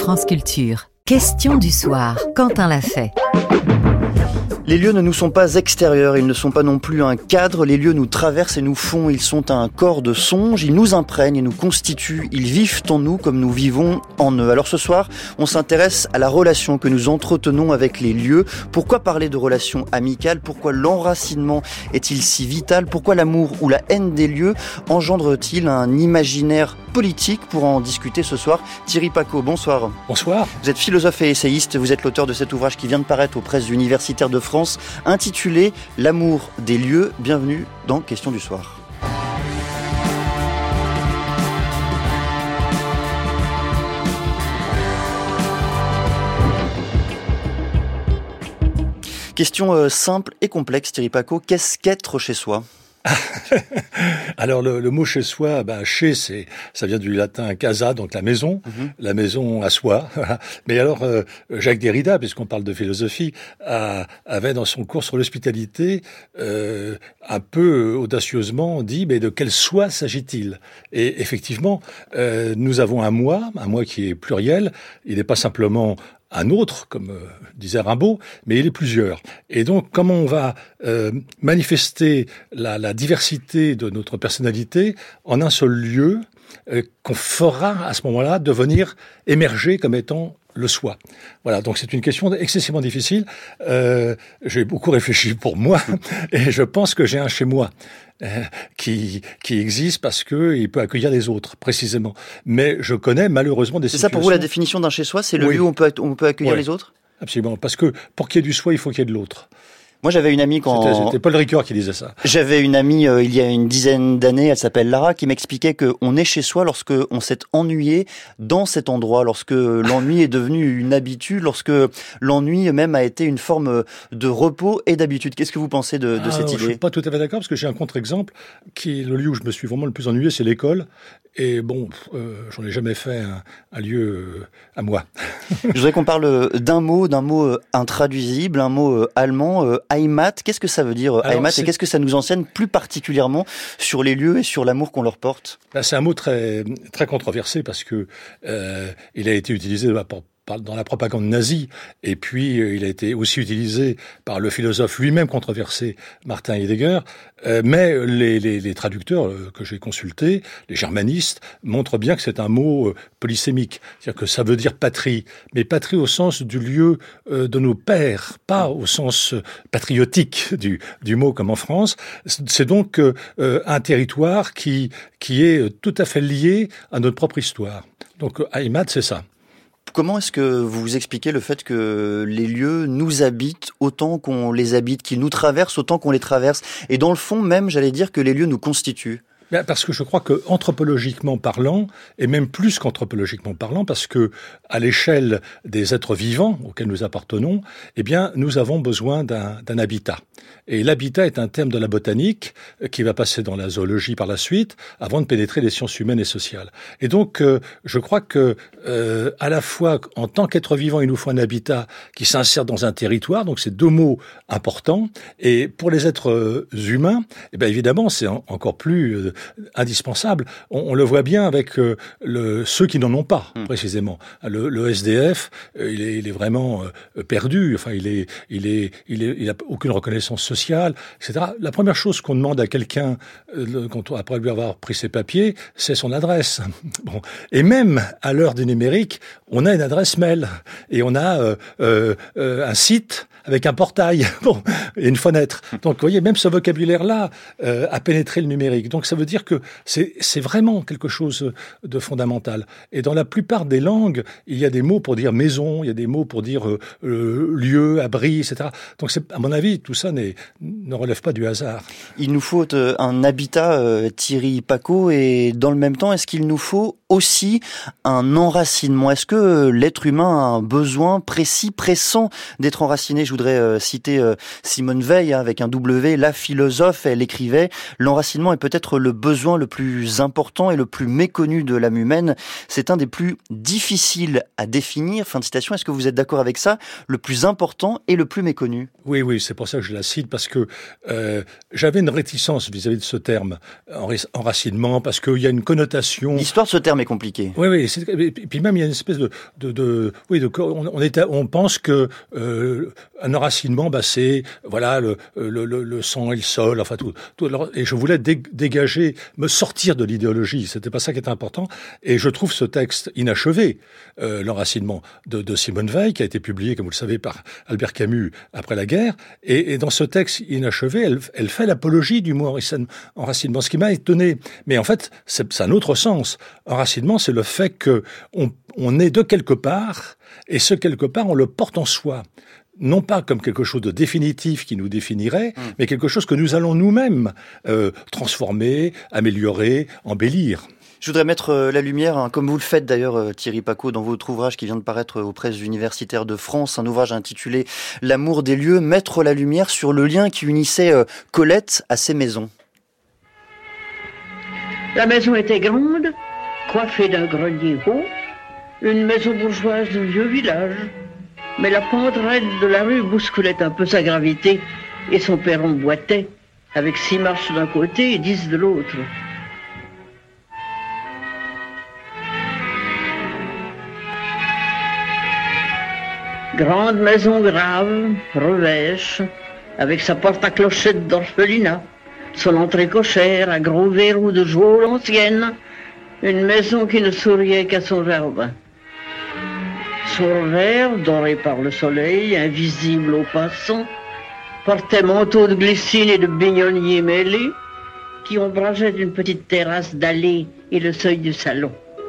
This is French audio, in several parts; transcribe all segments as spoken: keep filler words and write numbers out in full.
France Culture. Question du soir, Quentin l'a fait. Les lieux ne nous sont pas extérieurs, ils ne sont pas non plus un cadre, les lieux nous traversent et nous font, ils sont un corps de songe, ils nous imprègnent et nous constituent, ils vivent en nous comme nous vivons en eux. Alors ce soir, on s'intéresse à la relation que nous entretenons avec les lieux. Pourquoi parler de relations amicales ? Pourquoi l'enracinement est-il si vital ? Pourquoi l'amour ou la haine des lieux engendre-t-il un imaginaire politique ? Pour en discuter ce soir, Thierry Pacaud, bonsoir. Bonsoir. Vous êtes philosophe et essayiste, vous êtes l'auteur de cet ouvrage qui vient de paraître aux presses universitaires de France, intitulé « L'amour des lieux ». Bienvenue dans Question du soir. Question euh, simple et complexe, Thierry Pacaud. Qu'est-ce qu'être chez soi ? Alors le, le mot chez soi, ben chez, c'est ça vient du latin casa, donc la maison, mm-hmm. la maison à soi. Mais alors euh, Jacques Derrida, puisqu'on parle de philosophie, a, avait dans son cours sur l'hospitalité euh, un peu audacieusement dit, mais de quel soi s'agit-il ? Et effectivement, euh, nous avons un moi, un moi qui est pluriel. Il n'est pas simplement un autre, comme euh, disait Rimbaud, mais il est plusieurs. Et donc, comment on va euh, manifester la, la diversité de notre personnalité en un seul lieu euh, qu'on fera à ce moment-là devenir émerger comme étant le soi. Voilà, donc c'est une question excessivement difficile. Euh, j'ai beaucoup réfléchi pour moi et je pense que j'ai un chez moi euh, qui qui existe parce que il peut accueillir les autres, précisément. Mais je connais malheureusement des c'est situations... C'est ça pour vous la définition d'un chez soi, c'est le oui. lieu où on peut, on peut accueillir oui. les autres ? Absolument, parce que pour qu'il y ait du soi, il faut qu'il y ait de l'autre. Moi, j'avais une amie quand... C'était, c'était Paul Ricoeur qui disait ça. J'avais une amie, euh, il y a une dizaine d'années, elle s'appelle Lara, qui m'expliquait qu'on est chez soi lorsque on s'est ennuyé dans cet endroit, lorsque l'ennui est devenu une habitude, lorsque l'ennui même a été une forme de repos et d'habitude. Qu'est-ce que vous pensez de, de ah, cette non, idée ? Je suis pas tout à fait d'accord, parce que j'ai un contre-exemple, qui est le lieu où je me suis vraiment le plus ennuyé, c'est l'école. Et bon, euh, j'en ai jamais fait un, un lieu euh, à moi. Je voudrais qu'on parle d'un mot, d'un mot euh, intraduisible, un mot euh, allemand, euh, Heimat. Qu'est-ce que ça veut dire, Alors, Heimat, et qu'est-ce que ça nous enseigne plus particulièrement sur les lieux et sur l'amour qu'on leur porte ? Ben, c'est un mot très très controversé parce que euh, il a été utilisé pour dans la propagande nazie, et puis euh, il a été aussi utilisé par le philosophe lui-même controversé, Martin Heidegger, euh, mais les, les, les traducteurs euh, que j'ai consultés, les germanistes, montrent bien que c'est un mot euh, polysémique, c'est-à-dire que ça veut dire patrie, mais patrie au sens du lieu euh, de nos pères, pas au sens patriotique du, du mot comme en France. C'est donc euh, un territoire qui, qui est tout à fait lié à notre propre histoire. Donc Heimat, c'est ça. Comment est-ce que vous expliquez le fait que les lieux nous habitent autant qu'on les habite, qu'ils nous traversent autant qu'on les traverse, et dans le fond même, j'allais dire que les lieux nous constituent ? Parce que je crois que anthropologiquement parlant, et même plus qu'anthropologiquement parlant, parce que à l'échelle des êtres vivants auxquels nous appartenons, eh bien, nous avons besoin d'un, d'un habitat. Et l'habitat est un terme de la botanique qui va passer dans la zoologie par la suite, avant de pénétrer les sciences humaines et sociales. Et donc, euh, je crois que euh, à la fois, en tant qu'être vivant, il nous faut un habitat qui s'insère dans un territoire. Donc, c'est deux mots importants. Et pour les êtres humains, eh bien, évidemment, c'est en, encore plus euh, indispensable. On, on le voit bien avec euh, le, ceux qui n'en ont pas, mmh. précisément. Le, le S D F, euh, il, est, il est vraiment euh, perdu. Enfin, il est, il est, il est, il a aucune reconnaissance sociale, et cetera. La première chose qu'on demande à quelqu'un, euh, quand on, après lui avoir pris ses papiers, c'est son adresse. Bon, et même à l'heure du numérique, on a une adresse mail et on a euh, euh, euh, un site avec un portail, bon, et une fenêtre. Donc, vous voyez, même ce vocabulaire-là euh, a pénétré le numérique. Donc, ça veut dire que c'est, c'est vraiment quelque chose de fondamental. Et dans la plupart des langues, il y a des mots pour dire maison, il y a des mots pour dire euh, euh, lieu, abri, et cetera. Donc, c'est, à mon avis, tout ça n'est, ne relève pas du hasard. Il nous faut euh, un habitat, euh, Thierry Pacaud, et dans le même temps, est-ce qu'il nous faut aussi un enracinement ? Est-ce que euh, l'être humain a un besoin précis, pressant d'être enraciné ? Je voudrais euh, citer euh, Simone Veil, hein, avec un W, la philosophe, elle écrivait « L'enracinement est peut-être le besoin le plus important et le plus méconnu de l'âme humaine. C'est un des plus difficiles à définir. Fin de citation. Est-ce que vous êtes d'accord avec ça? Le plus important et le plus méconnu. Oui, oui, c'est pour ça que je la cite, parce que euh, j'avais une réticence vis-à-vis de ce terme, enracinement, parce qu'il y a une connotation... L'histoire de ce terme est compliquée. Oui, oui. C'est, et puis même, il y a une espèce de... de, de oui, de, on, on, est, on pense que euh, un enracinement, bah, c'est voilà le, le, le, le sang et le sol, enfin tout. tout alors, et je voulais dé, dégager, me sortir de l'idéologie. C'était pas ça qui était important. Et je trouve ce texte inachevé, euh, l'enracinement de, de Simone Veil, qui a été publié, comme vous le savez, par Albert Camus après la guerre. Et, et dans ce texte inachevé, elle, elle fait l'apologie du mot enracinement, ce qui m'a étonné. Mais en fait, c'est, c'est un autre sens. Enracinement, c'est le fait que on, on est de quelque part, et ce quelque part, on le porte en soi. Non pas comme quelque chose de définitif qui nous définirait, mmh. mais quelque chose que nous allons nous-mêmes euh, transformer, améliorer, embellir. Je voudrais mettre la lumière, hein, comme vous le faites d'ailleurs Thierry Pacaud, dans votre ouvrage qui vient de paraître aux presses universitaires de France, un ouvrage intitulé « L'amour des lieux », mettre la lumière sur le lien qui unissait Colette à ces maisons. La maison était grande, coiffée d'un grenier haut, une maison bourgeoise de vieux village. Mais la pente raide de la rue bousculait un peu sa gravité et son perron boitait, avec six marches d'un côté et dix de l'autre. Grande maison grave, revêche, avec sa porte à clochette d'orphelinat, son entrée cochère à gros verrous de geôle ancienne, une maison qui ne souriait qu'à son jardin. Son verre, doré par le soleil, invisible aux passants, portait manteau de glycine et de bignonniers mêlés, qui ombrageaient une petite terrasse d'allée et le seuil du salon.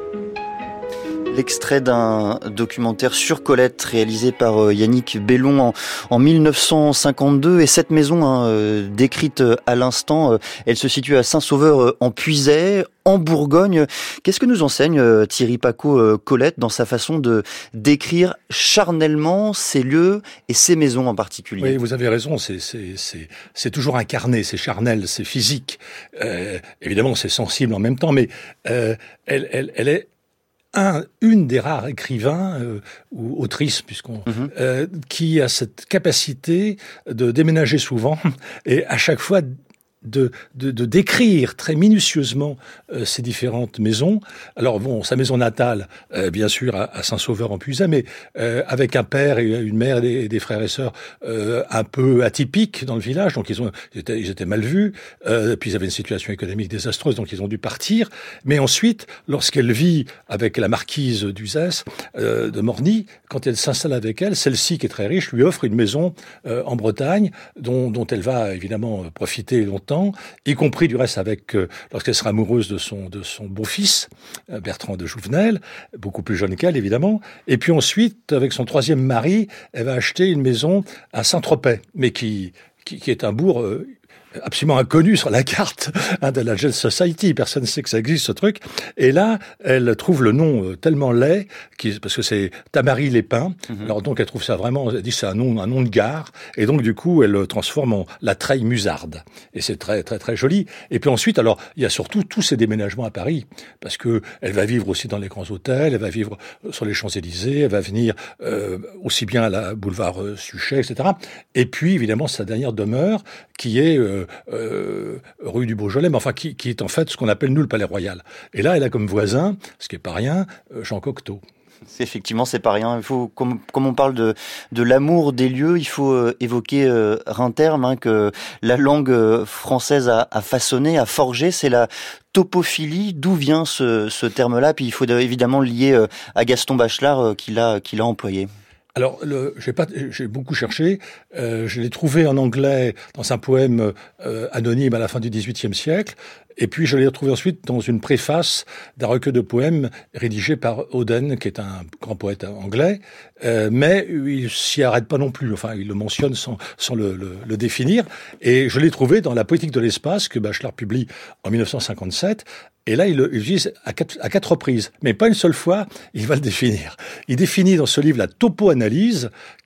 L'extrait d'un documentaire sur Colette réalisé par Yannick Bellon en, en mille neuf cent cinquante-deux. Et cette maison, hein, décrite à l'instant, elle se situe à Saint-Sauveur-en-Puisaye, en Bourgogne. Qu'est-ce que nous enseigne Thierry Pacaud Colette dans sa façon de décrire charnellement ces lieux et ces maisons en particulier? Oui, vous avez raison, c'est, c'est, c'est, c'est toujours incarné, c'est charnel, c'est physique. Euh, évidemment, c'est sensible en même temps, mais euh, elle, elle, elle est Un, une des rares écrivains euh, ou autrices, puisqu'on mm-hmm. euh, qui a cette capacité de déménager souvent et à chaque fois de, de, de décrire très minutieusement euh, ces différentes maisons. Alors bon, sa maison natale, euh, bien sûr, à, à Saint-Sauveur-en-Puisaye, mais euh, avec un père et une mère et des, et des frères et sœurs euh, un peu atypiques dans le village, donc ils, ont, ils, étaient, ils étaient mal vus, euh, puis ils avaient une situation économique désastreuse, donc ils ont dû partir. Mais ensuite, lorsqu'elle vit avec la marquise d'Uzès, euh, de Morny, quand elle s'installe avec elle, celle-ci, qui est très riche, lui offre une maison euh, en Bretagne, dont, dont elle va évidemment profiter longtemps, y compris du reste avec euh, lorsqu'elle sera amoureuse de son de son beau-fils euh, Bertrand de Jouvenel, beaucoup plus jeune qu'elle évidemment. Et puis ensuite, avec son troisième mari, elle va acheter une maison à Saint-Tropez, mais qui qui, qui est un bourg euh, absolument inconnu sur la carte hein, de la Jet Society. Personne ne sait que ça existe, ce truc. Et là, elle trouve le nom euh, tellement laid, qui, parce que c'est Tamaris-les-Pins. Mm-hmm. Alors donc, elle trouve ça vraiment, elle dit que c'est un nom, un nom de gare. Et donc, du coup, elle le transforme en la Treille-Musarde. Et c'est très, très, très joli. Et puis ensuite, alors, il y a surtout tous ces déménagements à Paris. Parce que elle va vivre aussi dans les grands hôtels, elle va vivre sur les Champs-Élysées, elle va venir euh, aussi bien à la boulevard euh, Suchet, et cetera. Et puis, évidemment, sa dernière demeure, qui est euh, Euh, rue du Beaujolais, mais enfin qui, qui est en fait ce qu'on appelle nous le Palais Royal. Et là, elle a comme voisin, ce qui est pas rien, Jean Cocteau. C'est effectivement, c'est pas rien. Il faut, comme, comme on parle de, de l'amour des lieux, il faut euh, évoquer euh, un terme hein, que la langue euh, française a, a façonné, a forgé. C'est la topophilie. D'où vient ce, ce terme-là? Puis il faut évidemment le lier euh, à Gaston Bachelard euh, qui l'a, qui l'a employé. Alors, le, j'ai pas, j'ai beaucoup cherché. Euh, je l'ai trouvé en anglais dans un poème euh, anonyme à la fin du dix-huitième siècle. Et puis, je l'ai retrouvé ensuite dans une préface d'un recueil de poèmes rédigé par Auden, qui est un grand poète anglais. Euh, mais il s'y arrête pas non plus. Enfin, il le mentionne sans, sans le, le, le définir. Et je l'ai trouvé dans La Poétique de l'espace, que Bachelard publie en mille neuf cent cinquante-sept. Et là, il l'utilise à quatre, à quatre reprises. Mais pas une seule fois, il va le définir. Il définit dans ce livre la topo-analyse, qui est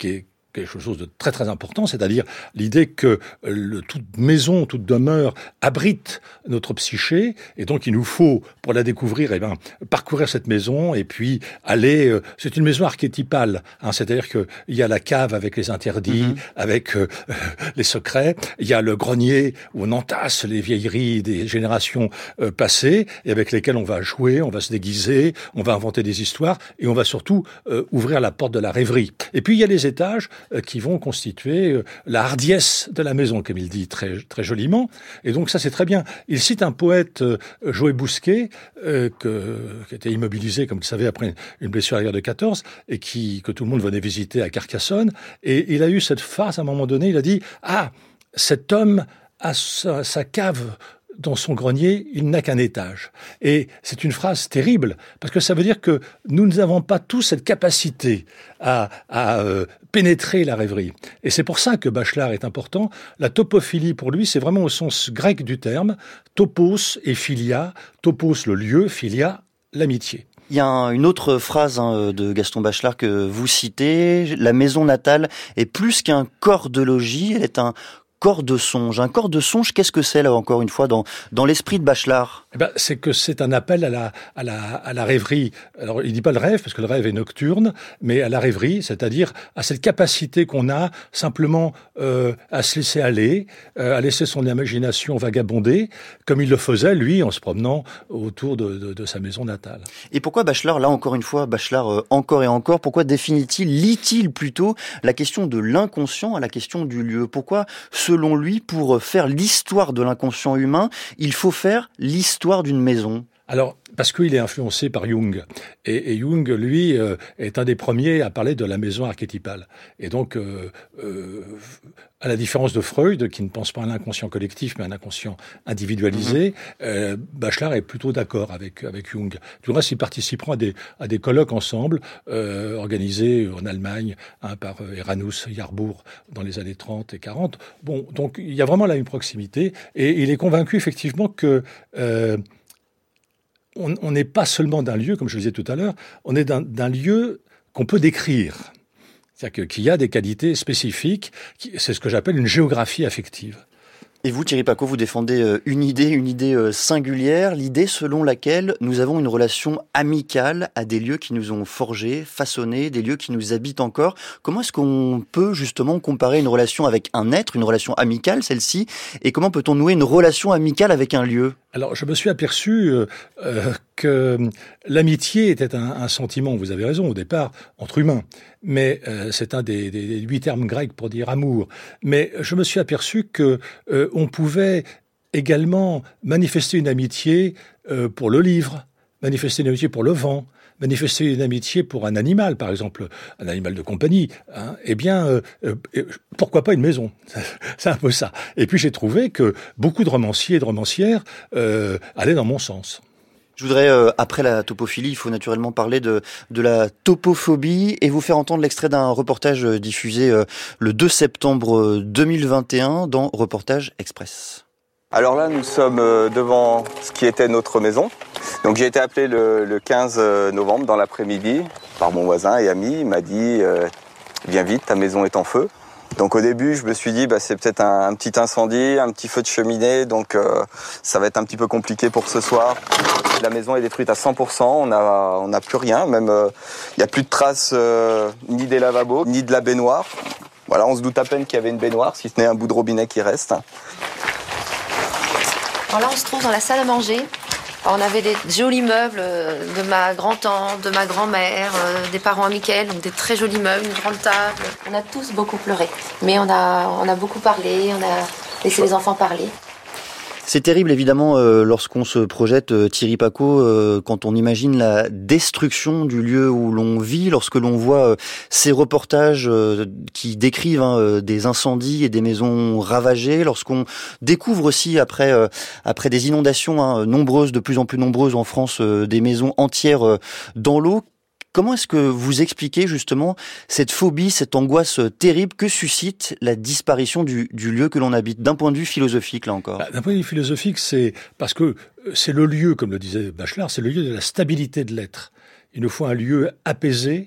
quelque chose de très très important, c'est-à-dire l'idée que le, toute maison, toute demeure abrite notre psyché, et donc il nous faut, pour la découvrir, eh ben, parcourir cette maison et puis aller... Euh, c'est une maison archétypale, hein, c'est-à-dire qu'il y a la cave avec les interdits, mmh. avec euh, les secrets, il y a le grenier où on entasse les vieilleries des générations euh, passées, et avec lesquelles on va jouer, on va se déguiser, on va inventer des histoires, et on va surtout euh, ouvrir la porte de la rêverie. Et puis il y a les étages qui vont constituer la hardiesse de la maison, comme il dit très, très joliment. Et donc ça, c'est très bien. Il cite un poète, Joël Bousquet, euh, que, qui était immobilisé, comme vous le savez, après une blessure à la guerre de quatorze, et qui, que tout le monde venait visiter à Carcassonne. Et il a eu cette phrase, à un moment donné, il a dit « Ah, cet homme a sa, sa cave dans son grenier, il n'a qu'un étage. » Et c'est une phrase terrible, parce que ça veut dire que nous n'avons pas tous cette capacité à, à euh, pénétrer la rêverie. Et c'est pour ça que Bachelard est important. La topophilie, pour lui, c'est vraiment au sens grec du terme. Topos et philia. Topos, le lieu, philia, l'amitié. Il y a un, une autre phrase hein, de Gaston Bachelard que vous citez. La maison natale est plus qu'un corps de logis, elle est un corps de songe. Un corps de songe, qu'est-ce que c'est, là, encore une fois, dans, dans l'esprit de Bachelard? Eh ben, c'est que c'est un appel à la, à la, à la rêverie. Alors, il dit pas le rêve, parce que le rêve est nocturne, mais à la rêverie, c'est-à-dire à cette capacité qu'on a simplement euh, à se laisser aller, euh, à laisser son imagination vagabonder, comme il le faisait, lui, en se promenant autour de, de, de sa maison natale. Et pourquoi Bachelard, là, encore une fois, Bachelard, euh, encore et encore, pourquoi définit-il, lit-il plutôt la question de l'inconscient à la question du lieu? Pourquoi, selon lui, pour faire l'histoire de l'inconscient humain, il faut faire l'histoire d'une maison? Alors, parce qu'il est influencé par Jung. Et, et Jung, lui, euh, est un des premiers à parler de la maison archétypale. Et donc, euh, euh, à la différence de Freud, qui ne pense pas à l'inconscient collectif, mais à un inconscient individualisé, mmh. euh, Bachelard est plutôt d'accord avec, avec Jung. Du reste, ils participeront à des, à des colloques ensemble, euh, organisés en Allemagne, hein, par Eranus Yarbour dans les années trente et quarante. Bon, donc, il y a vraiment là une proximité. Et il est convaincu, effectivement, que... Euh, on n'est pas seulement d'un lieu, comme je le disais tout à l'heure, on est d'un, d'un lieu qu'on peut décrire. C'est-à-dire qu'il y a des qualités spécifiques, c'est ce que j'appelle une géographie affective. Et vous, Thierry Pacaud, vous défendez une idée, une idée singulière, l'idée selon laquelle nous avons une relation amicale à des lieux qui nous ont forgés, façonnés, des lieux qui nous habitent encore. Comment est-ce qu'on peut justement comparer une relation avec un être, une relation amicale, celle-ci, et comment peut-on nouer une relation amicale avec un lieu ? Alors, je me suis aperçu euh, euh, que l'amitié était un, un sentiment, vous avez raison, au départ, entre humains. Mais euh, c'est un des, des, des huit termes grecs pour dire amour. Mais je me suis aperçu que euh, on pouvait également manifester une amitié euh, pour le livre, manifester une amitié pour le vent, manifester une amitié pour un animal, par exemple, un animal de compagnie, hein, eh bien, euh, euh, pourquoi pas une maison? C'est un peu ça. Et puis j'ai trouvé que beaucoup de romanciers et de romancières euh, allaient dans mon sens. Je voudrais, euh, après la topophilie, il faut naturellement parler de, de la topophobie et vous faire entendre l'extrait d'un reportage diffusé euh, le deux septembre deux mille vingt et un dans Reportage Express. Alors là, nous sommes devant ce qui était notre maison. Donc j'ai été appelé le, le quinze novembre dans l'après-midi par mon voisin et ami. Il m'a dit euh, « Viens vite, ta maison est en feu ». Donc au début, je me suis dit bah, c'est peut-être un, un petit incendie, un petit feu de cheminée, donc euh, ça va être un petit peu compliqué pour ce soir. La maison est détruite à cent pour cent, on n'a on n'a plus rien, même il euh, n'y a plus de traces euh, ni des lavabos, ni de la baignoire. Voilà, on se doute à peine qu'il y avait une baignoire, si ce n'est un bout de robinet qui reste. Alors là, on se trouve dans la salle à manger. On avait des jolis meubles de ma grand-tante, de ma grand-mère, euh, des parents à Mickaël, donc des très jolis meubles, une grande table. On a tous beaucoup pleuré, mais on a, on a beaucoup parlé, on a laissé les enfants parler. C'est terrible, évidemment, euh, lorsqu'on se projette, euh, Thierry Pacaud, euh, quand on imagine la destruction du lieu où l'on vit, lorsque l'on voit euh, ces reportages euh, qui décrivent hein, des incendies et des maisons ravagées, lorsqu'on découvre aussi, après euh, après des inondations hein, nombreuses, de plus en plus nombreuses en France, euh, des maisons entières euh, dans l'eau. Comment est-ce que vous expliquez justement cette phobie, cette angoisse terrible que suscite la disparition du, du lieu que l'on habite, d'un point de vue philosophique là encore? D'un point de vue philosophique, c'est parce que c'est le lieu, comme le disait Bachelard, c'est le lieu de la stabilité de l'être. Il nous faut un lieu apaisé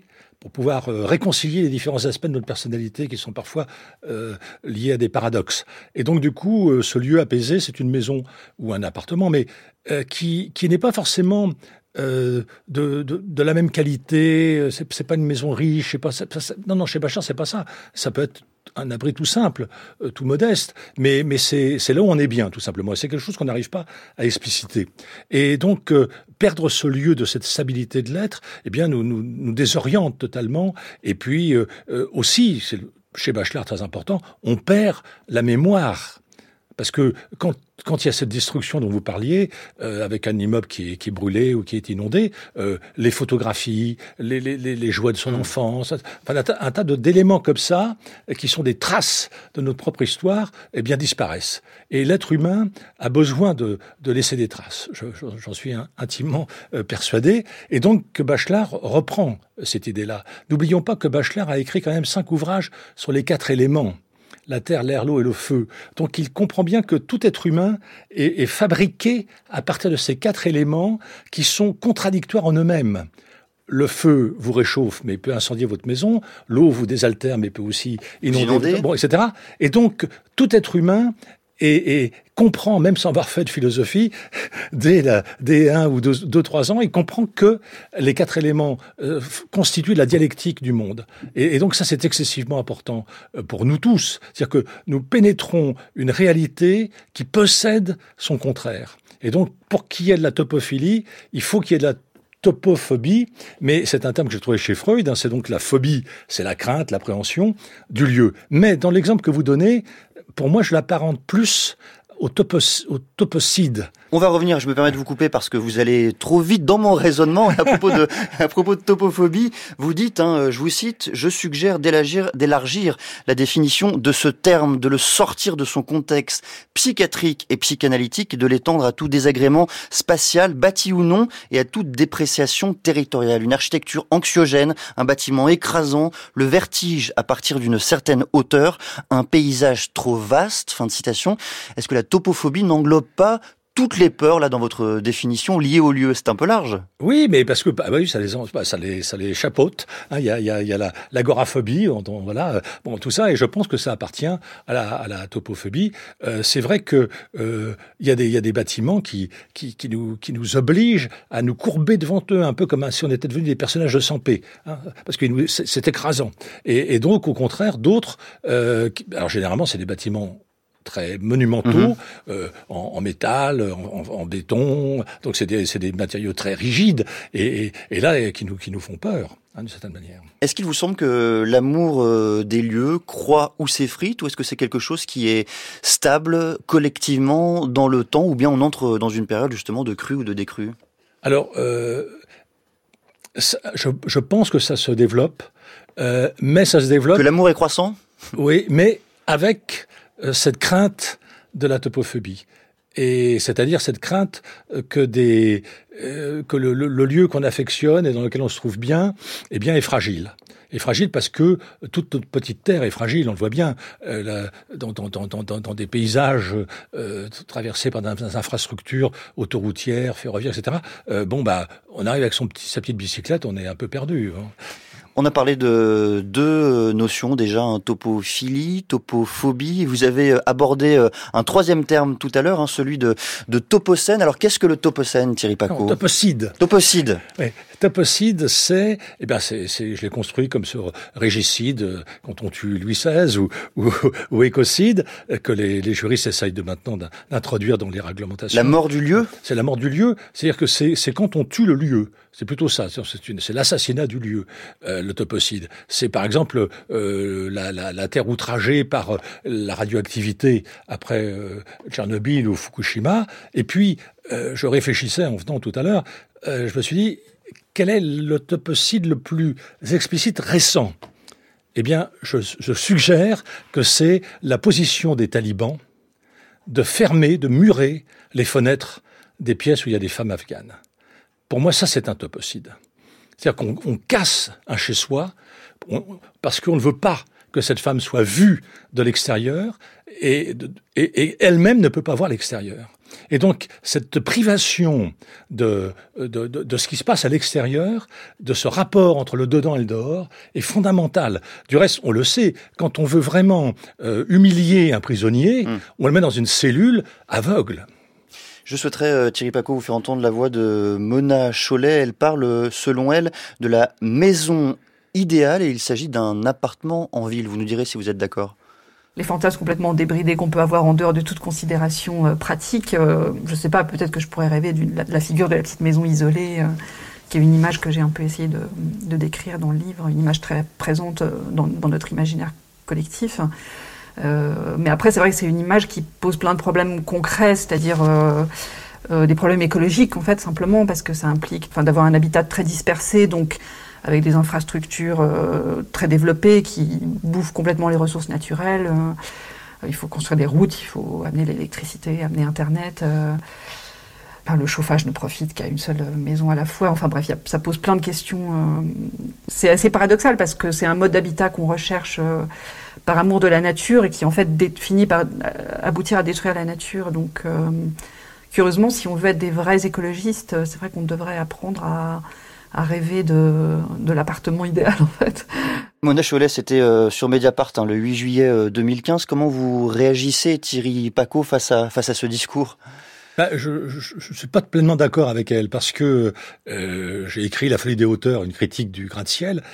pour pouvoir euh, réconcilier les différents aspects de notre personnalité qui sont parfois euh, liés à des paradoxes. Et donc, du coup, euh, ce lieu apaisé, c'est une maison ou un appartement, mais euh, qui, qui n'est pas forcément euh, de, de, de la même qualité. C'est, c'est pas une maison riche. C'est pas, c'est, c'est, non, non, chez Bachelard, c'est pas ça. Ça peut être un abri tout simple, euh, tout modeste, mais, mais c'est, c'est là où on est bien, tout simplement. Et c'est quelque chose qu'on n'arrive pas à expliciter. Et donc, euh, perdre ce lieu de cette stabilité de l'être, eh bien, nous, nous, nous désoriente totalement. Et puis, euh, euh, aussi, c'est chez Bachelard très important, on perd la mémoire. Parce que quand, quand il y a cette destruction dont vous parliez, euh, avec un immeuble qui est, qui est brûlé ou qui est inondé, euh, les photographies, les, les, les jouets de son enfance, enfin, un, tas, un tas de, d'éléments comme ça, qui sont des traces de notre propre histoire, eh bien, disparaissent. Et l'être humain a besoin de, de laisser des traces. Je, je, j'en suis intimement euh, persuadé. Et donc, que Bachelard reprend cette idée-là. N'oublions pas que Bachelard a écrit quand même cinq ouvrages sur les quatre éléments. La terre, l'air, l'eau et le feu. Donc il comprend bien que tout être humain est, est fabriqué à partir de ces quatre éléments qui sont contradictoires en eux-mêmes. Le feu vous réchauffe, mais peut incendier votre maison. L'eau vous désaltère, mais peut aussi inonder, inonder. Bon, et cetera. Et donc, tout être humain Et, et comprend, même sans avoir fait de philosophie, dès, la, dès un ou deux, deux, trois ans, il comprend que les quatre éléments euh, constituent la dialectique du monde. Et, et donc ça, c'est excessivement important pour nous tous. C'est-à-dire que nous pénétrons une réalité qui possède son contraire. Et donc, pour qu'il y ait de la topophilie, il faut qu'il y ait de la topophobie, mais c'est un terme que j'ai trouvé chez Freud, hein, c'est donc la phobie, c'est la crainte, l'appréhension du lieu. Mais dans l'exemple que vous donnez, pour moi, je l'apparente plus au, topos, au topocide. On va revenir, je me permets de vous couper parce que vous allez trop vite dans mon raisonnement à propos de, à propos de topophobie. Vous dites, hein, je vous cite, je suggère d'élargir, d'élargir la définition de ce terme, de le sortir de son contexte psychiatrique et psychanalytique et de l'étendre à tout désagrément spatial, bâti ou non, et à toute dépréciation territoriale. Une architecture anxiogène, un bâtiment écrasant, le vertige à partir d'une certaine hauteur, un paysage trop vaste, fin de citation. Est-ce que la topophobie n'englobe pas toutes les peurs, là, dans votre définition, liées au lieu? C'est un peu large. Oui, mais parce que, bah oui, ça les, ça les, ça les chapeaute. Il hein, y a, il y a, il y a la, l'agoraphobie, on, on, voilà, bon, tout ça, et je pense que ça appartient à la, à la topophobie. Euh, c'est vrai que, euh, il y a des, il y a des bâtiments qui, qui, qui nous, qui nous obligent à nous courber devant eux, un peu comme si on était devenus des personnages de Sampé, hein, parce que nous, c'est, c'est écrasant. Et, et donc, au contraire, d'autres, euh, qui, alors généralement, c'est des bâtiments très monumentaux, mmh. euh, en, en métal, en, en béton. Donc c'est des, c'est des matériaux très rigides et, et, et là qui nous qui nous font peur, hein, d'une certaine manière. Est-ce qu'il vous semble que l'amour euh, des lieux croît ou s'effrite, ou est-ce que c'est quelque chose qui est stable collectivement dans le temps, ou bien on entre dans une période justement de crue ou de décrue? Alors, euh, ça, je, je pense que ça se développe, euh, mais ça se développe. Que l'amour est croissant? Oui, mais avec cette crainte de la topophobie. Et c'est-à-dire cette crainte que des euh, que le, le, le lieu qu'on affectionne et dans lequel on se trouve bien, eh bien, est fragile. Est fragile parce que toute notre petite terre est fragile, on le voit bien, euh, la, dans, dans, dans, dans, dans des paysages euh, traversés par des infrastructures autoroutières, ferroviaires, et cetera. Euh, bon, bah, on arrive avec son petit, sa petite bicyclette, on est un peu perdu, hein. On a parlé de deux notions déjà, hein, topophilie, topophobie. Vous avez abordé un troisième terme tout à l'heure, hein, celui de, de topocène. Alors qu'est-ce que le topocène, Thierry Pacaud? Non, topocide. Topocide. Oui. Topocide, c'est, eh ben, c'est, c'est, je l'ai construit comme ce régicide quand on tue Louis seize ou, ou, ou écocide que les, les juristes essayent de maintenant d'introduire dans les réglementations. La mort du lieu? C'est la mort du lieu. C'est-à-dire que c'est, c'est quand on tue le lieu. C'est plutôt ça. C'est, une, c'est l'assassinat du lieu, euh, le topocide. C'est par exemple euh, la, la, la terre outragée par la radioactivité après euh, Tchernobyl ou Fukushima. Et puis, euh, je réfléchissais en venant tout à l'heure, euh, je me suis dit, quel est le topocide le plus explicite récent? Eh bien, je, je suggère que c'est la position des talibans de fermer, de murer les fenêtres des pièces où il y a des femmes afghanes. Pour moi, ça, c'est un topocide. C'est-à-dire qu'on on casse un chez-soi on, parce qu'on ne veut pas que cette femme soit vue de l'extérieur et, et, et elle-même ne peut pas voir l'extérieur. Et donc, cette privation de, de, de, de ce qui se passe à l'extérieur, de ce rapport entre le dedans et le dehors, est fondamentale. Du reste, on le sait, quand on veut vraiment euh, humilier un prisonnier, mmh. on le met dans une cellule aveugle. Je souhaiterais, euh, Thierry Pacaud, vous faire entendre la voix de Mona Chollet. Elle parle, selon elle, de la maison idéale et il s'agit d'un appartement en ville. Vous nous direz si vous êtes d'accord. Les fantasmes complètement débridés qu'on peut avoir en dehors de toute considération euh, pratique. Euh, je ne sais pas, peut-être que je pourrais rêver de la, la figure de la petite maison isolée, euh, qui est une image que j'ai un peu essayé de, de décrire dans le livre, une image très présente dans, dans notre imaginaire collectif. Euh, mais après, c'est vrai que c'est une image qui pose plein de problèmes concrets, c'est-à-dire euh, euh, des problèmes écologiques, en fait, simplement, parce que ça implique enfin, d'avoir un habitat très dispersé, donc avec des infrastructures euh, très développées qui bouffent complètement les ressources naturelles. Euh, il faut construire des routes, il faut amener l'électricité, amener Internet. Euh, enfin, le chauffage ne profite qu'à une seule maison à la fois. Enfin bref, y a, ça pose plein de questions. Euh, c'est assez paradoxal parce que c'est un mode d'habitat qu'on recherche euh, par amour de la nature et qui en fait dé- finit par aboutir à détruire la nature. Donc euh, curieusement, si on veut être des vrais écologistes, c'est vrai qu'on devrait apprendre à... à rêver de, de l'appartement idéal, en fait. Mona Chollet, c'était euh, sur Mediapart, hein, le huit juillet euh, deux mille quinze. Comment vous réagissez, Thierry Pacaud, face à, face à ce discours ? Bah, je ne suis pas pleinement d'accord avec elle, parce que euh, j'ai écrit La folie des hauteurs, une critique du gratte-ciel,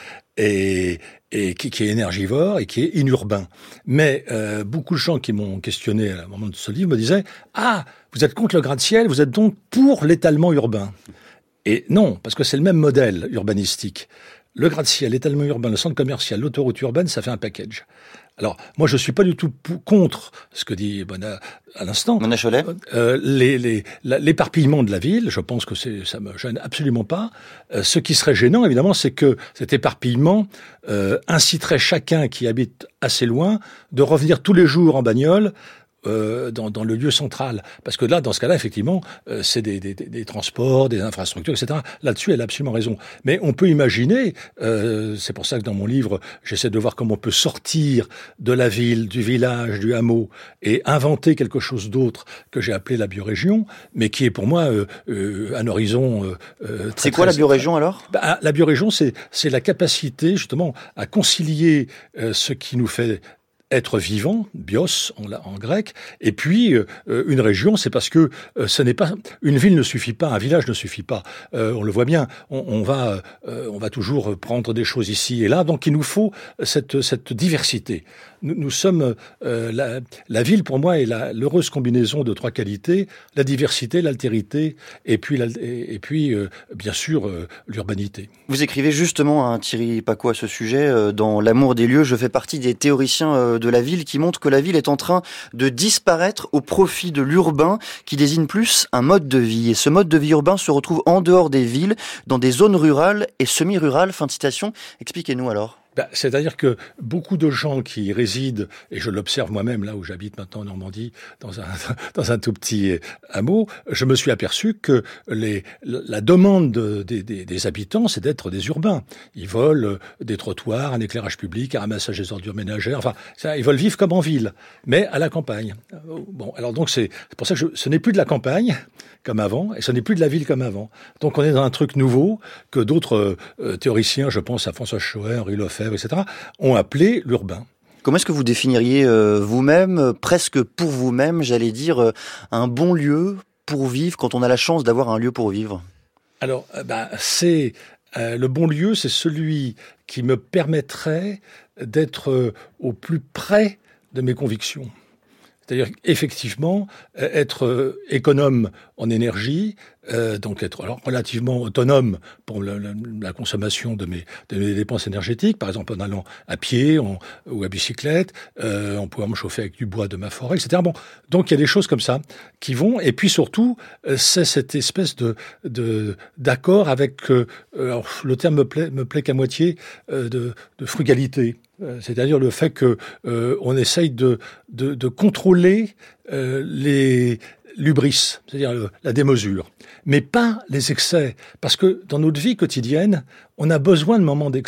et, et qui, qui est énergivore et qui est inurbain. Mais euh, beaucoup de gens qui m'ont questionné à un moment de ce livre me disaient « Ah, vous êtes contre le gratte-ciel, vous êtes donc pour l'étalement urbain ». Et non, parce que c'est le même modèle urbanistique. Le gratte-ciel, l'étalement urbain, le centre commercial, l'autoroute urbaine, ça fait un package. Alors, moi, je suis pas du tout contre ce que dit Mona à l'instant. Mona Chollet. Euh, les, les, la, l'éparpillement de la ville, je pense que c'est, ça me gêne absolument pas. Euh, ce qui serait gênant, évidemment, c'est que cet éparpillement euh, inciterait chacun qui habite assez loin de revenir tous les jours en bagnole Euh, dans, dans le lieu central. Parce que là, dans ce cas-là, effectivement, euh, c'est des, des, des transports, des infrastructures, et cetera. Là-dessus, elle a absolument raison. Mais on peut imaginer, euh, c'est pour ça que dans mon livre, j'essaie de voir comment on peut sortir de la ville, du village, du hameau, et inventer quelque chose d'autre que j'ai appelé la biorégion, mais qui est pour moi euh, euh, un horizon euh, très... C'est quoi très, la biorégion alors ? Bah, la biorégion, c'est, c'est la capacité, justement, à concilier euh, ce qui nous fait être vivant, bios en, en grec, et puis euh, une région, c'est parce que euh, ce n'est pas une ville ne suffit pas, un village ne suffit pas. Euh, on le voit bien, on, on va euh, on va toujours prendre des choses ici et là, donc il nous faut cette cette diversité. Nous, nous sommes euh, la, la ville pour moi est la, l'heureuse combinaison de trois qualités: la diversité, l'altérité, et puis la, et, et puis euh, bien sûr euh, l'urbanité. Vous écrivez justement, hein, Thierry Pacaud, à ce sujet euh, dans L'amour des lieux. Je fais partie des théoriciens euh, de la ville qui montrent que la ville est en train de disparaître au profit de l'urbain, qui désigne plus un mode de vie. Et ce mode de vie urbain se retrouve en dehors des villes, dans des zones rurales et semi-rurales. Fin de citation. Expliquez-nous alors. Ben, c'est-à-dire que beaucoup de gens qui résident, et je l'observe moi-même là où j'habite maintenant en Normandie, dans un, dans un tout petit hameau, je me suis aperçu que les, la demande de, des, des, des habitants, c'est d'être des urbains. Ils veulent des trottoirs, un éclairage public, un ramassage des ordures ménagères, enfin, ça, ils veulent vivre comme en ville, mais à la campagne. Bon, alors donc c'est, c'est pour ça que je, ce n'est plus de la campagne comme avant, et ce n'est plus de la ville comme avant. Donc on est dans un truc nouveau que d'autres euh, théoriciens, je pense à François Schoer, Henri Lefebvre, et cetera, ont appelé l'urbain. Comment est-ce que vous définiriez euh, vous-même, euh, presque pour vous-même, j'allais dire, euh, un bon lieu pour vivre quand on a la chance d'avoir un lieu pour vivre ? Alors, euh, bah, c'est euh, le bon lieu, c'est celui qui me permettrait d'être euh, au plus près de mes convictions. C'est-à-dire effectivement être euh, économe en énergie, euh, donc être alors relativement autonome pour la, la, la consommation de mes, de mes dépenses énergétiques, par exemple en allant à pied en, ou à bicyclette, euh, en pouvant me chauffer avec du bois de ma forêt, et cetera. Bon, donc il y a des choses comme ça qui vont, et puis surtout euh, c'est cette espèce de, de d'accord avec, euh, alors, le terme me plaît, me plaît qu'à moitié, euh, de, de frugalité. C'est-à-dire le fait que euh, on essaye de, de, de contrôler euh, les l'hubris, c'est-à-dire le, la démesure, mais pas les excès, parce que dans notre vie quotidienne, on a besoin de moments d'excès.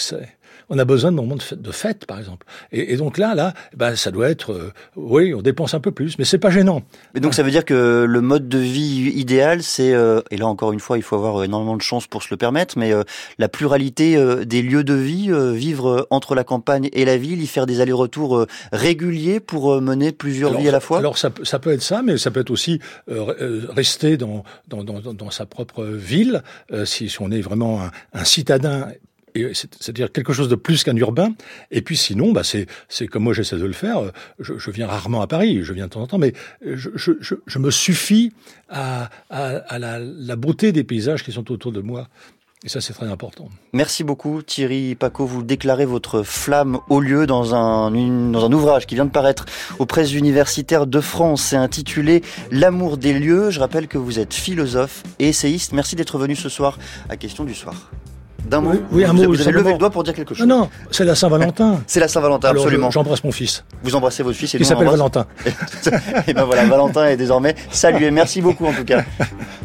On a besoin de moments de fête, de fête par exemple. Et, et donc là, là, ben, ça doit être, euh, oui, on dépense un peu plus, mais c'est pas gênant. Mais donc ça veut dire que le mode de vie idéal, c'est, euh, et là encore une fois, il faut avoir énormément de chance pour se le permettre, mais euh, la pluralité euh, des lieux de vie, euh, vivre entre la campagne et la ville, y faire des allers-retours euh, réguliers pour euh, mener plusieurs alors, vies à la fois. Alors ça, ça peut être ça, mais ça peut être aussi euh, rester dans, dans, dans, dans sa propre ville, euh, si, si on est vraiment un, un citadin. Et c'est-à-dire quelque chose de plus qu'un urbain. Et puis sinon, bah c'est c'est comme moi j'essaie de le faire. Je, je viens rarement à Paris, je viens de temps en temps, mais je je, je, je me suffis à à, à la, la beauté des paysages qui sont autour de moi. Et ça, c'est très important. Merci beaucoup, Thierry Pacaud. Vous déclarez votre flamme au lieu dans un, une, dans un ouvrage qui vient de paraître aux presses universitaires de France. C'est intitulé « L'amour des lieux ». Je rappelle que vous êtes philosophe et essayiste. Merci d'être venu ce soir à Question du soir. D'un mot, oui, oui, un vous, mot, vous avez levé le doigt pour dire quelque chose. Non, non, c'est la Saint-Valentin. C'est la Saint-Valentin, alors, absolument. J'embrasse mon fils. Vous embrassez votre fils et qui s'appelle Valentin. Et ben voilà, Valentin est désormais salué. Merci beaucoup en tout cas.